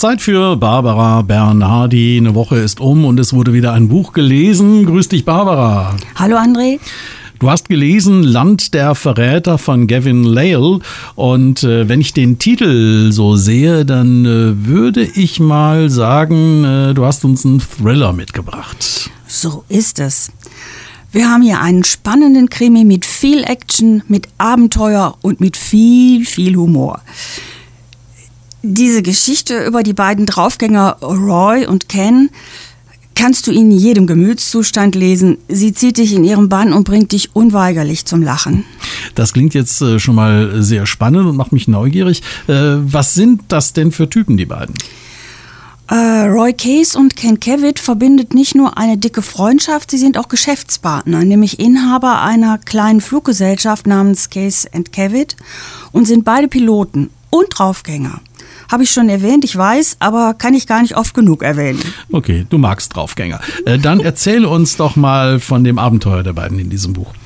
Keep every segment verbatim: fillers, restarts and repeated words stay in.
Zeit für Barbara Bernardi. Eine Woche ist um und es wurde wieder ein Buch gelesen. Grüß dich, Barbara. Hallo, André. Du hast gelesen Land der Verräter von Gavin Lael und äh, wenn ich den Titel so sehe, dann äh, würde ich mal sagen, äh, du hast uns einen Thriller mitgebracht. So ist es. Wir haben hier einen spannenden Krimi mit viel Action, mit Abenteuer und mit viel, viel Humor. Diese Geschichte über die beiden Draufgänger Roy und Ken kannst du in jedem Gemütszustand lesen. Sie zieht dich in ihren Bann und bringt dich unweigerlich zum Lachen. Das klingt jetzt äh, schon mal sehr spannend und macht mich neugierig. Äh, was sind das denn für Typen, die beiden? Äh, Roy Case und Ken Kevit verbindet nicht nur eine dicke Freundschaft, sie sind auch Geschäftspartner, nämlich Inhaber einer kleinen Fluggesellschaft namens Case and Kevit und sind beide Piloten und Draufgänger. Habe ich schon erwähnt, ich weiß, aber kann ich gar nicht oft genug erwähnen. Okay, du magst Draufgänger. Äh, dann erzähle uns doch mal von dem Abenteuer der beiden in diesem Buch.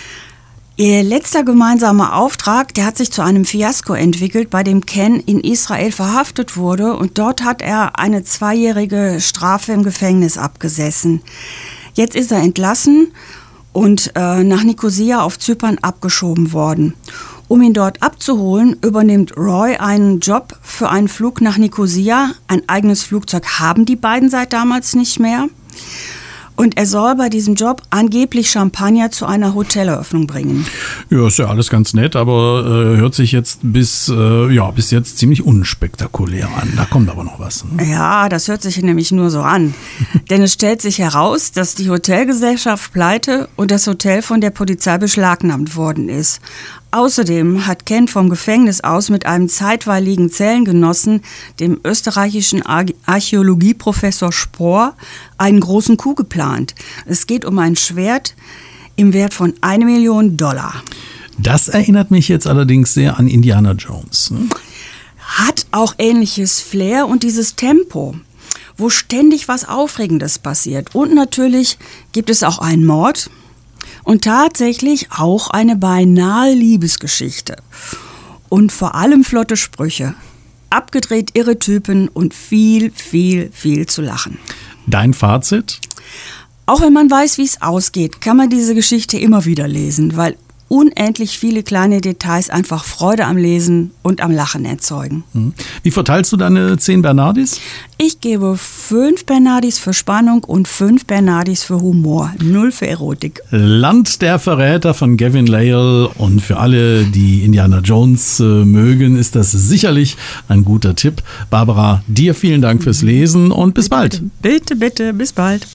Ihr letzter gemeinsamer Auftrag, der hat sich zu einem Fiasko entwickelt, bei dem Ken in Israel verhaftet wurde und dort hat er eine zweijährige Strafe im Gefängnis abgesessen. Jetzt ist er entlassen und äh, nach Nikosia auf Zypern abgeschoben worden. Um ihn dort abzuholen, übernimmt Roy einen Job für einen Flug nach Nikosia. Ein eigenes Flugzeug haben die beiden seit damals nicht mehr. Und er soll bei diesem Job angeblich Champagner zu einer Hoteleröffnung bringen. Ja, ist ja alles ganz nett, aber äh, hört sich jetzt bis, äh, ja, bis jetzt ziemlich unspektakulär an. Da kommt aber noch was. Ne? Ja, das hört sich nämlich nur so an. Denn es stellt sich heraus, dass die Hotelgesellschaft pleite und das Hotel von der Polizei beschlagnahmt worden ist. Außerdem hat Ken vom Gefängnis aus mit einem zeitweiligen Zellengenossen, dem österreichischen Archäologieprofessor Spohr, einen großen Coup geplant. Es geht um ein Schwert im Wert von eine Million Dollar. Das erinnert mich jetzt allerdings sehr an Indiana Jones. Ne? Hat auch ähnliches Flair und dieses Tempo, wo ständig was Aufregendes passiert. Und natürlich gibt es auch einen Mord. Und tatsächlich auch eine beinahe Liebesgeschichte. Und vor allem flotte Sprüche. Abgedreht irre Typen und viel, viel, viel zu lachen. Dein Fazit? Auch wenn man weiß, wie es ausgeht, kann man diese Geschichte immer wieder lesen, weil unendlich viele kleine Details einfach Freude am Lesen und am Lachen erzeugen. Wie verteilst du deine zehn Bernardis? Ich gebe fünf Bernardis für Spannung und fünf Bernardis für Humor. Null für Erotik. Land der Verräter von Gavin Lael. Und für alle, die Indiana Jones äh, mögen, ist das sicherlich ein guter Tipp. Barbara, dir vielen Dank fürs Lesen und bis bald. Bitte, bitte, bis bald.